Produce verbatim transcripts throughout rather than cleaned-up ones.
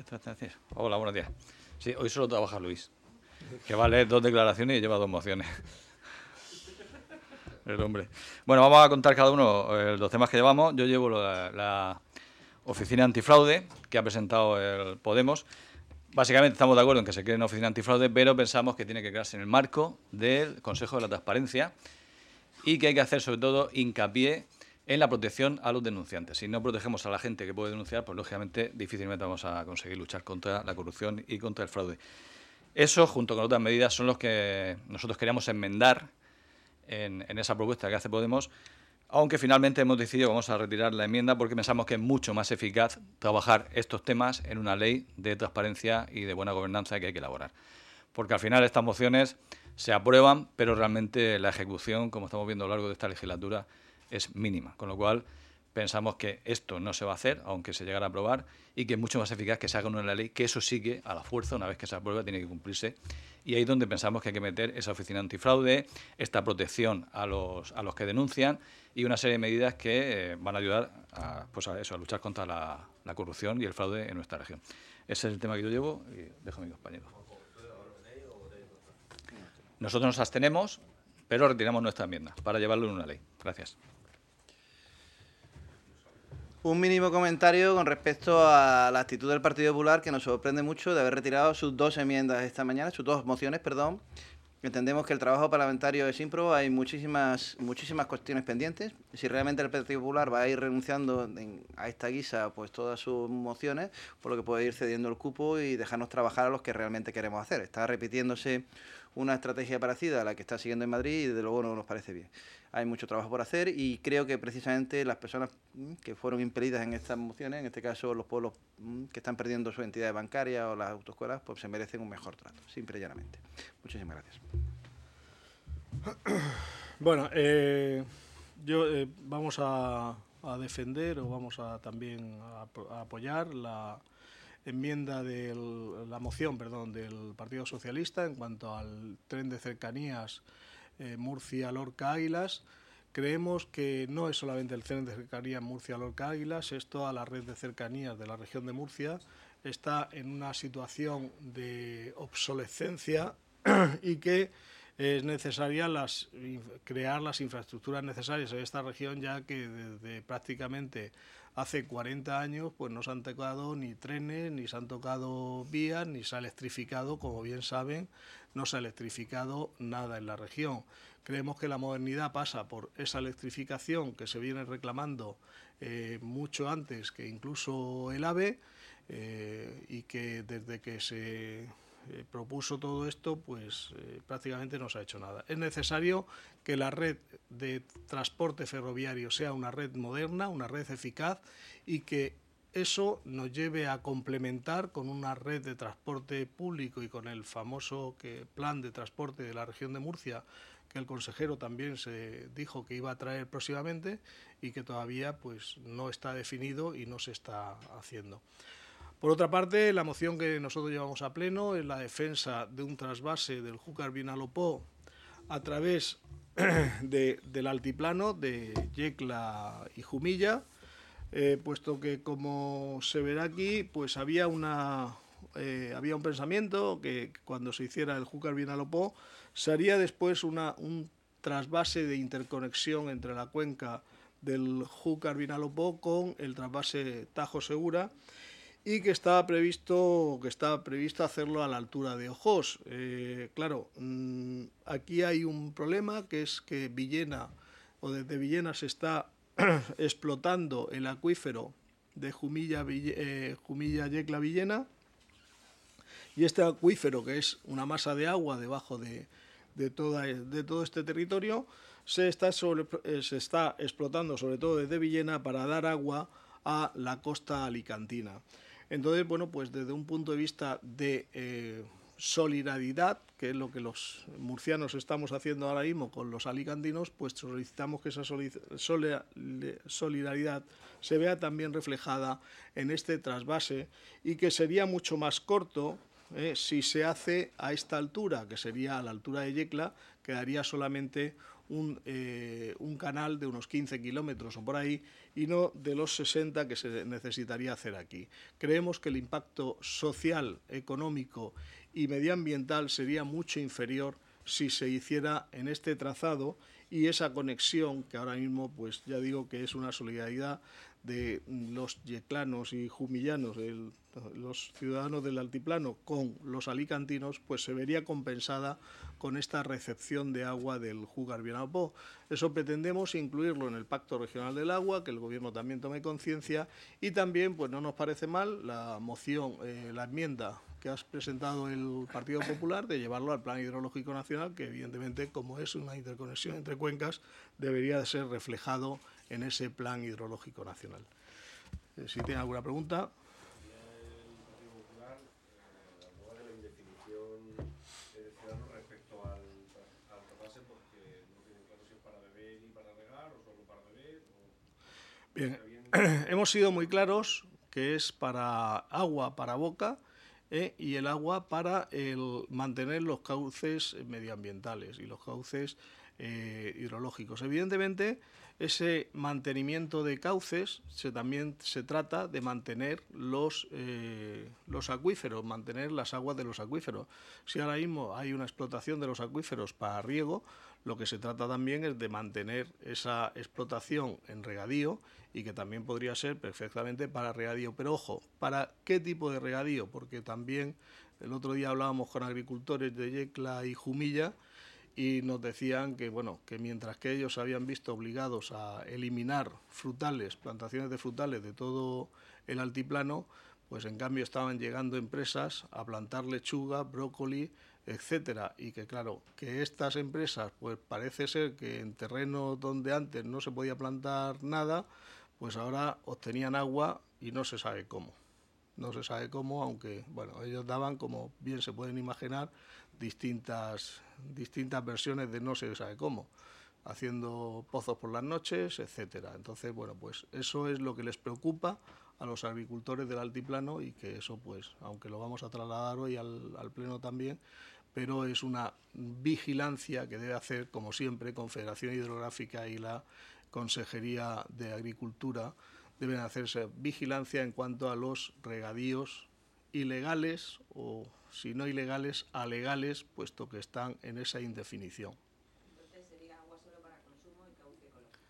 Hola, buenos días. Sí, hoy solo trabaja Luis, que va a leer dos declaraciones y lleva dos mociones. El hombre. Bueno, vamos a contar cada uno eh, los temas que llevamos. Yo llevo la, la oficina antifraude que ha presentado el Podemos. Básicamente estamos de acuerdo en que se cree una oficina antifraude, pero pensamos que tiene que crearse en el marco del Consejo de la Transparencia y que hay que hacer sobre todo hincapié en la protección a los denunciantes. Si no protegemos a la gente que puede denunciar, pues lógicamente difícilmente vamos a conseguir luchar contra la corrupción y contra el fraude. Eso, junto con otras medidas, son los que nosotros queríamos enmendar en, en esa propuesta que hace Podemos, aunque finalmente hemos decidido que vamos a retirar la enmienda porque pensamos que es mucho más eficaz trabajar estos temas en una ley de transparencia y de buena gobernanza que hay que elaborar. Porque al final estas mociones se aprueban, pero realmente la ejecución, como estamos viendo a lo largo de esta legislatura, es mínima. Con lo cual, pensamos que esto no se va a hacer, aunque se llegara a aprobar, y que es mucho más eficaz que se haga una ley, que eso sí que, a la fuerza, una vez que se aprueba, tiene que cumplirse. Y ahí es donde pensamos que hay que meter esa oficina antifraude, esta protección a los, a los que denuncian y una serie de medidas que eh, van a ayudar a, pues a, eso, a luchar contra la, la corrupción y el fraude en nuestra región. Ese es el tema que yo llevo y dejo a mi compañero. Nosotros nos abstenemos, pero retiramos nuestra enmienda para llevarlo en una ley. Gracias. Un mínimo comentario con respecto a la actitud del Partido Popular, que nos sorprende mucho de haber retirado sus dos enmiendas esta mañana, sus dos mociones, perdón. Entendemos que el trabajo parlamentario es ímprobo, hay muchísimas muchísimas cuestiones pendientes. Si realmente el Partido Popular va a ir renunciando en, a esta guisa pues todas sus mociones, por lo que puede ir cediendo el cupo y dejarnos trabajar a los que realmente queremos hacer. Está repitiéndose una estrategia parecida a la que está siguiendo en Madrid y desde luego no nos parece bien. Hay mucho trabajo por hacer y creo que precisamente las personas que fueron impelidas en estas mociones, en este caso los pueblos que están perdiendo sus entidades bancarias o las autoescuelas, pues se merecen un mejor trato, simple y llanamente. Muchísimas gracias. Bueno, eh, yo eh, vamos a, a defender o vamos a también a, a apoyar la enmienda de la moción, perdón, del Partido Socialista en cuanto al tren de cercanías eh, Murcia-Lorca-Águilas. Creemos que no es solamente el tren de cercanías Murcia-Lorca-Águilas, es toda la red de cercanías de la región de Murcia. Está en una situación de obsolescencia y que es necesaria las, crear las infraestructuras necesarias en esta región, ya que desde prácticamente hace cuarenta años pues no se han tocado ni trenes, ni se han tocado vías, ni se ha electrificado, como bien saben, no se ha electrificado nada en la región. Creemos que la modernidad pasa por esa electrificación que se viene reclamando eh, mucho antes que incluso el AVE eh, y que desde que se Eh, propuso todo esto, pues eh, prácticamente no se ha hecho nada. Es necesario que la red de transporte ferroviario sea una red moderna, una red eficaz y que eso nos lleve a complementar con una red de transporte público y con el famoso que, plan de transporte de la región de Murcia, que el consejero también se dijo que iba a traer próximamente y que todavía pues no está definido y no se está haciendo. Por otra parte, la moción que nosotros llevamos a pleno es la defensa de un trasvase del Júcar-Vinalopó a través de, del altiplano de Yecla y Jumilla, eh, puesto que, como se verá aquí, pues había, una, eh, había un pensamiento que cuando se hiciera el Júcar-Vinalopó se haría después una, un trasvase de interconexión entre la cuenca del Júcar-Vinalopó con el trasvase Tajo-Segura, y que estaba previsto que estaba previsto hacerlo a la altura de Ojós. Eh, claro, mmm, aquí hay un problema, que es que Villena, o desde Villena se está explotando el acuífero de Jumilla, eh, Jumilla Yecla Villena, y este acuífero, que es una masa de agua debajo de, de, toda, de todo este territorio, se está, sobre, eh, se está explotando sobre todo desde Villena para dar agua a la costa alicantina. Entonces, bueno, pues desde un punto de vista de eh, solidaridad, que es lo que los murcianos estamos haciendo ahora mismo con los alicantinos, pues solicitamos que esa solidaridad se vea también reflejada en este trasvase y que sería mucho más corto eh, si se hace a esta altura, que sería a la altura de Yecla, quedaría solamente un, eh, un canal de unos quince kilómetros o por ahí y no de los sesenta que se necesitaría hacer aquí. Creemos que el impacto social, económico y medioambiental sería mucho inferior si se hiciera en este trazado, y esa conexión que ahora mismo, pues ya digo que es una solidaridad de los yeclanos y jumillanos, el, los ciudadanos del altiplano con los alicantinos, pues se vería compensada con esta recepción de agua del Júcar Vinalopó. Eso pretendemos incluirlo en el Pacto Regional del Agua, que el Gobierno también tome conciencia, y también, pues no nos parece mal la moción, eh, la enmienda que has presentado el Partido Popular de llevarlo al Plan Hidrológico Nacional, que evidentemente, como es una interconexión entre cuencas, debería de ser reflejado en ese Plan Hidrológico Nacional. Eh, si tiene alguna pregunta. Bien, hemos sido muy claros que es para agua, para boca, eh, y el agua para el mantener los cauces medioambientales y los cauces eh, hidrológicos. Evidentemente, ese mantenimiento de cauces se, también se trata de mantener los, eh, los acuíferos, mantener las aguas de los acuíferos. Si ahora mismo hay una explotación de los acuíferos para riego, lo que se trata también es de mantener esa explotación en regadío, y que también podría ser perfectamente para regadío. Pero ojo, ¿para qué tipo de regadío? Porque también el otro día hablábamos con agricultores de Yecla y Jumilla y nos decían que, bueno, que mientras que ellos se habían visto obligados a eliminar frutales, plantaciones de frutales de todo el altiplano, pues en cambio estaban llegando empresas a plantar lechuga, brócoli, etcétera, y que claro, que estas empresas, pues parece ser que en terrenos donde antes no se podía plantar nada, pues ahora obtenían agua y no se sabe cómo. No se sabe cómo, aunque bueno, ellos daban, como bien se pueden imaginar, distintas, distintas versiones de no se sabe cómo, haciendo pozos por las noches, etcétera. Entonces, bueno, pues eso es lo que les preocupa a los agricultores del altiplano, y que eso, pues, aunque lo vamos a trasladar hoy al, al Pleno también, pero es una vigilancia que debe hacer, como siempre, Confederación Hidrográfica y la Consejería de Agricultura, deben hacerse vigilancia en cuanto a los regadíos ilegales o, si no ilegales, alegales, puesto que están en esa indefinición. Entonces sería agua solo para consumo y cauce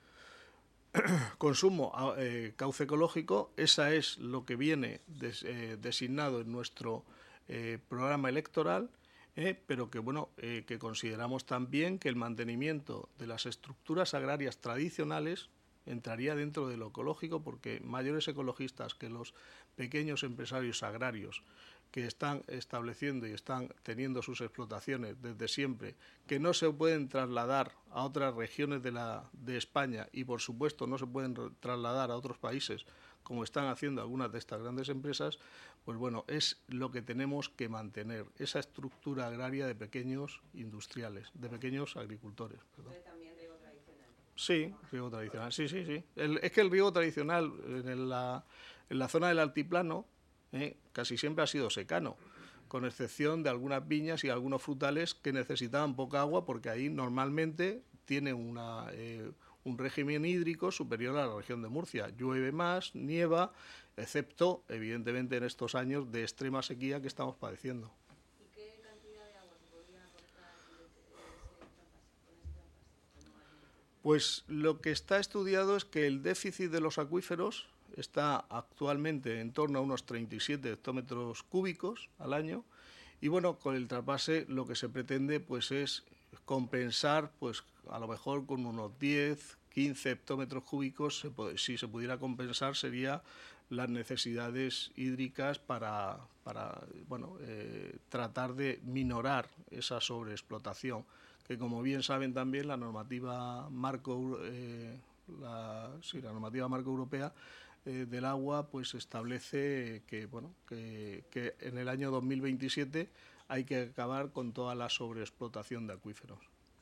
ecológico. Consumo, eh, cauce ecológico, esa es lo que viene des, eh, designado en nuestro eh, programa electoral, eh, pero que bueno, eh, que consideramos también que el mantenimiento de las estructuras agrarias tradicionales entraría dentro de lo ecológico, porque mayores ecologistas que los pequeños empresarios agrarios que están estableciendo y están teniendo sus explotaciones desde siempre, que no se pueden trasladar a otras regiones de, la, de España y, por supuesto, no se pueden trasladar a otros países, como están haciendo algunas de estas grandes empresas, pues bueno, es lo que tenemos que mantener, esa estructura agraria de pequeños industriales, de pequeños agricultores. Perdón. También riego tradicional. Sí, riego tradicional, sí, sí, sí. El, es que el riego tradicional en la, en la zona del altiplano eh, casi siempre ha sido secano, con excepción de algunas viñas y algunos frutales que necesitaban poca agua, porque ahí normalmente tiene una, eh, un régimen hídrico superior a la región de Murcia. Llueve más, nieva, excepto, evidentemente, en estos años de extrema sequía que estamos padeciendo. ¿Y qué cantidad de agua se podría aportar de ese trasvase, con ese trasvase? Pues lo que está estudiado es que el déficit de los acuíferos está actualmente en torno a unos treinta y siete hectómetros cúbicos al año, y bueno, con el trasvase lo que se pretende pues es compensar, pues a lo mejor con unos diez, quince hectómetros cúbicos, se puede, si se pudiera compensar, sería las necesidades hídricas para, para bueno, eh, tratar de minorar esa sobreexplotación, que como bien saben también la normativa marco eh, la, sí, la normativa marco europea eh, del agua pues establece que bueno que, que en el año dos mil veintisiete hay que acabar con toda la sobreexplotación de acuíferos.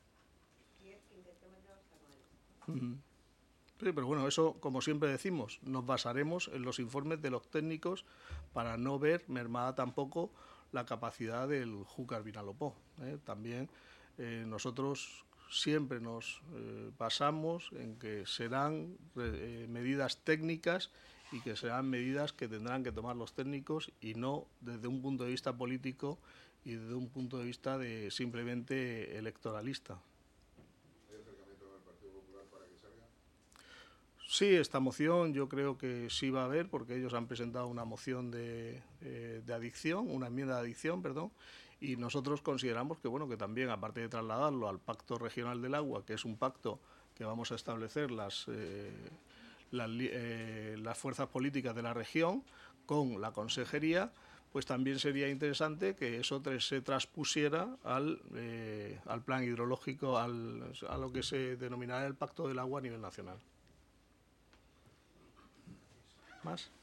diez, quince hectómetros anuales. Uh-huh. Sí, pero bueno, eso, como siempre decimos, nos basaremos en los informes de los técnicos para no ver mermada tampoco la capacidad del Júcar Vinalopó. ¿eh? También eh, nosotros siempre nos eh, basamos en que serán eh, medidas técnicas y que serán medidas que tendrán que tomar los técnicos y no desde un punto de vista político y desde un punto de vista de simplemente electoralista. ¿Hay acercamiento con el Partido Popular para que salga? Sí, esta moción yo creo que sí va a haber, porque ellos han presentado una moción de, eh, de adicción, una enmienda de adicción, perdón, y nosotros consideramos que, bueno, que también, aparte de trasladarlo al Pacto Regional del Agua, que es un pacto que vamos a establecer las, eh, las, eh, las fuerzas políticas de la región con la consejería, pues también sería interesante que eso se transpusiera al, eh, al plan hidrológico, al, a lo que se denominará el Pacto del Agua a nivel nacional. ¿Más?